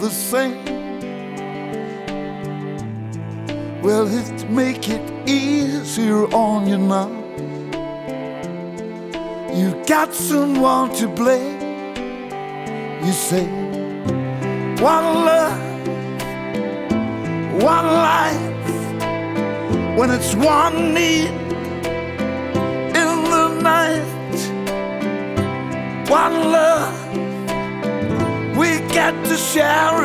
the same. Well, it make it easier on you now. You got someone to blame. You say, one love, one life, when it's one need in the night. One love, we got to share it.